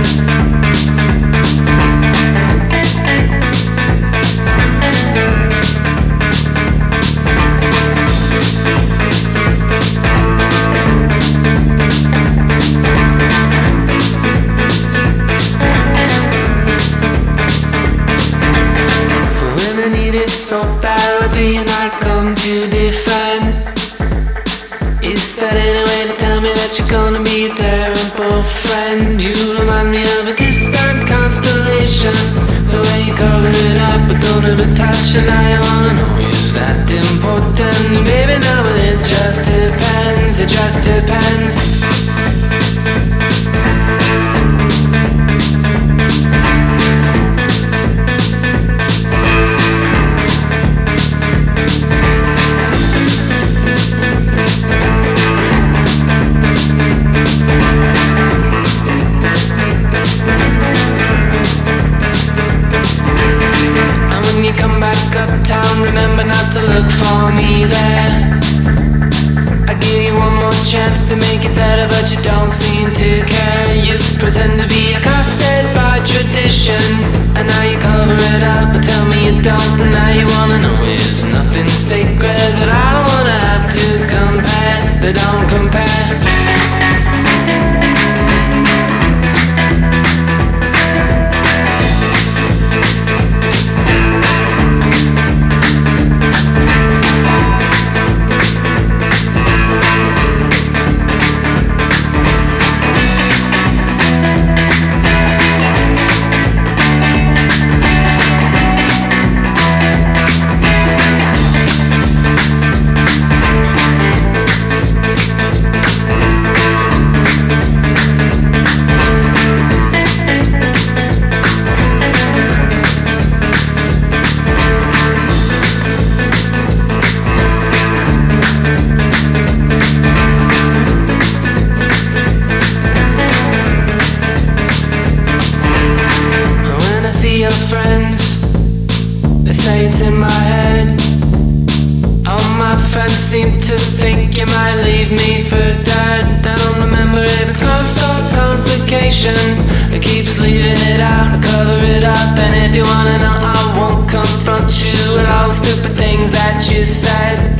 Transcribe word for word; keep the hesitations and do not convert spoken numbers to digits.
So bad, what do you not come to defend? Is that any way to tell me that you're gonna be a terrible friend? You remind me of a distant constellation, the way you cover it up but don't have a touch. And I wanna know, is that important? Baby, no, but it just depends, it just depends. Come back uptown, remember not to look for me there. I give you one more chance to make it better, but you don't seem to care. You pretend to be accosted by tradition, and now you cover it up, but tell me you don't. And now you wanna know, is nothing sacred, but I don't wanna have to compare, but don't compare. Friends, they say it's in my head. All my friends seem to think you might leave me for dead. I don't remember if it's cost or complication. It keeps leaving it out to cover it up. And if you wanna know, I won't confront you with all the stupid things that you said.